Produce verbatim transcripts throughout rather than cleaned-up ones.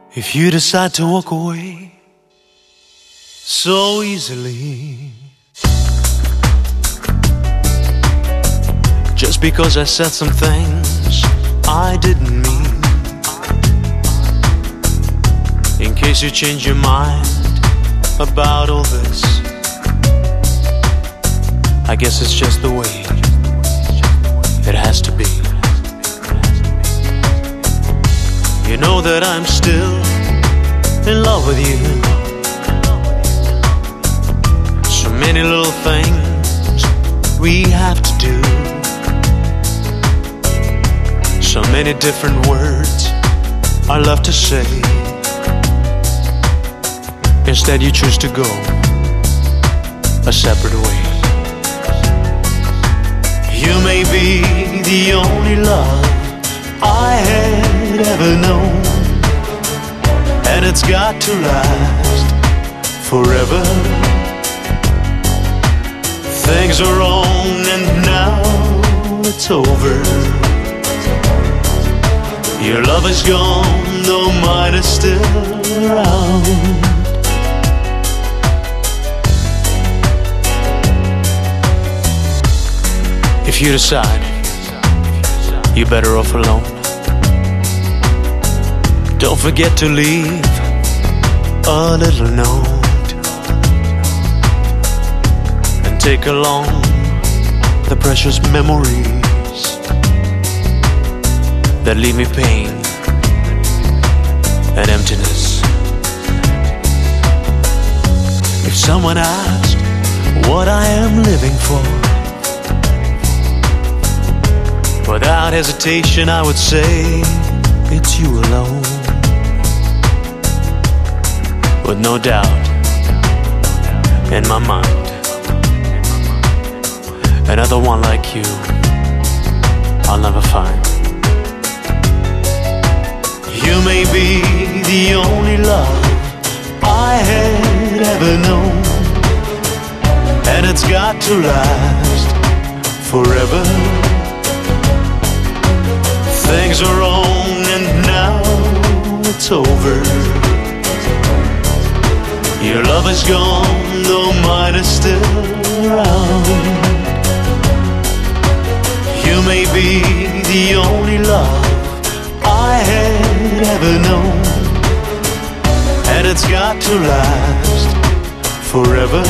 If you decide to walk away so easily, just because I said some things I didn't mean, in case you change your mind about all this, I guess it's just the way it has to be. You know that I'm still in love with you. So many little things we have to do, so many different words I love to say. Instead you choose to go a separate way. You may be the only love I had ever known, and it's got to last forever. Things are wrong and now it's over. Your love is gone, though mine is still around. If you decide you're better off alone, don't forget to leave a little note, and take along the precious memories that leave me pain and emptiness. If someone asked what I am living for, without hesitation I would say it's you alone. With no doubt in my mind, another one like you I'll never find. You may be the only love I had ever known, and it's got to last forever. Things are wrong and now it's over. Your love is gone, though mine is still around. You may be the only love I had ever known, and it's got to last forever.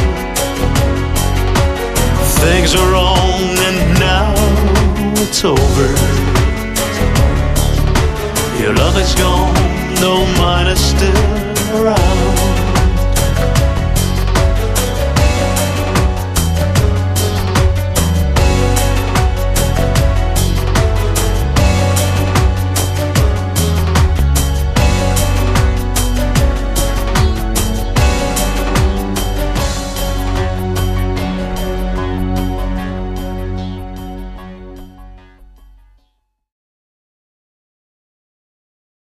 Things are wrong and now it's over. Your love is gone, though mine is still around.